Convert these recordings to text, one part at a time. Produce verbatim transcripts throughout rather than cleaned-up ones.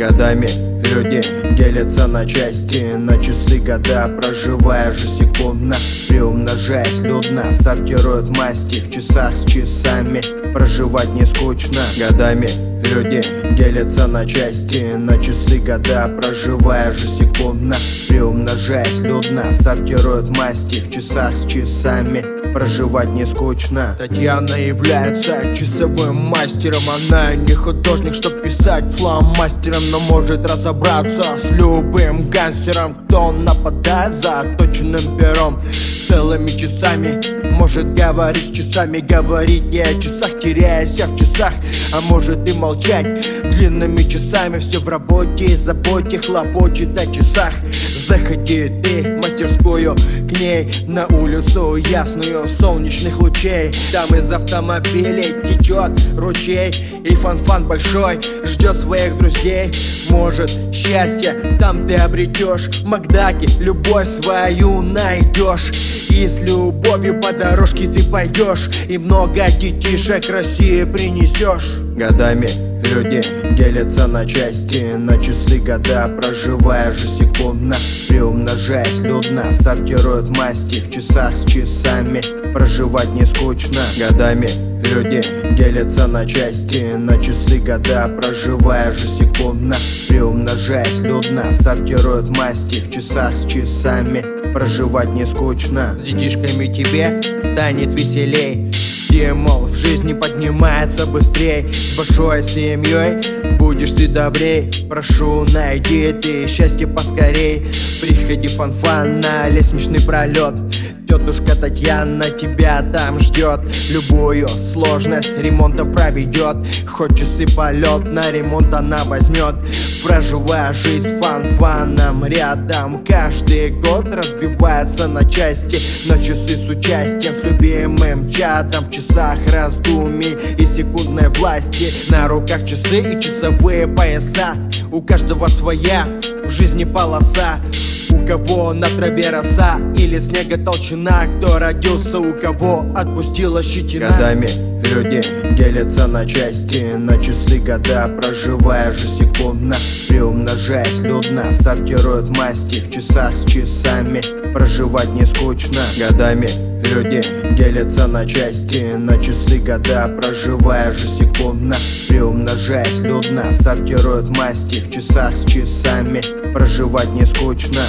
Годами люди делятся на части, на часы года, проживая ежесекундно, приумножаясь людно, сортируют масти в часах с часами, проживать не скучно. Годами люди делятся на части, на часы года, проживая ежесекундно, приумножаясь людно, сортируют масти в часах с часами, проживать не скучно. Татьяна является часовым мастером. Она не художник, чтоб писать фломастером, но может разобраться с любым гангстером, кто нападает за оточенным пером. Целыми часами может говорить с часами, говорить не о часах, теряясь в часах, а может и молчать длинными часами. Все в работе и заботе, хлопочет о часах. Заходи ты в мастерскую к ней, на улицу ясную солнечных лучей. Там из автомобилей течет ручей, и фан-фан большой ждет своих друзей. Может, счастье там ты обретешь, в Макдаке любовь свою найдешь, и с любовью по дорожке ты пойдешь, и много детишек России принесешь. Годами люди делятся на части, на часы года, проживая ежесекундно, приумножаясь людно, сортируют масти в часах с часами, проживать не скучно. Годами люди делятся на части, на часы года, проживая ежесекундно, приумножаясь людно, сортируют масти в часах с часами, проживать не скучно. С детишками тебе станет веселей, стимул в жизни поднимается быстрей, с большой семьей будешь ты добрей. Прошу, найди ты счастье поскорей, приходи фан-фан на лестничный пролет. Тетушка Татьяна тебя там ждет, любую сложность ремонта проведет. Хоть часы полет, на ремонт она возьмет, проживая жизнь фан-фаном рядом. Каждый год разбивается на части, на часы с участием, с любимым чатом, в часах раздумий и секундной власти. На руках часы и часовые пояса, у каждого своя в жизни полоса. У кого на траве роса или снега толщина, кто родился, у кого отпустила щетина. Годами люди делятся на части, на часы года, проживая ежесекундно, приумножаясь людно, сортируют масти в часах с часами, проживать не скучно. Годами люди делятся на части, на часы года, проживая ежесекундно, приумножаясь людно, сортируют масти в часах с часами, проживать не скучно.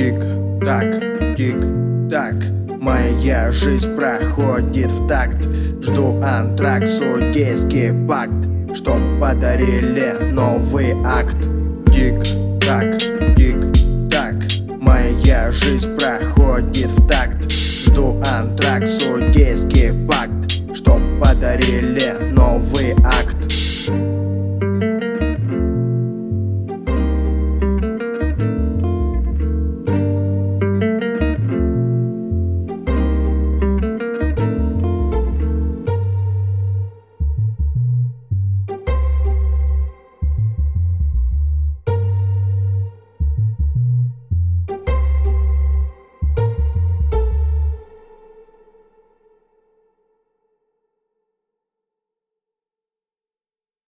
Тик-так, тик-так, моя жизнь проходит в такт. Жду антракт, судейский пакт, чтоб подарили новый акт. Тик-так, тик-так, моя жизнь проходит в такт.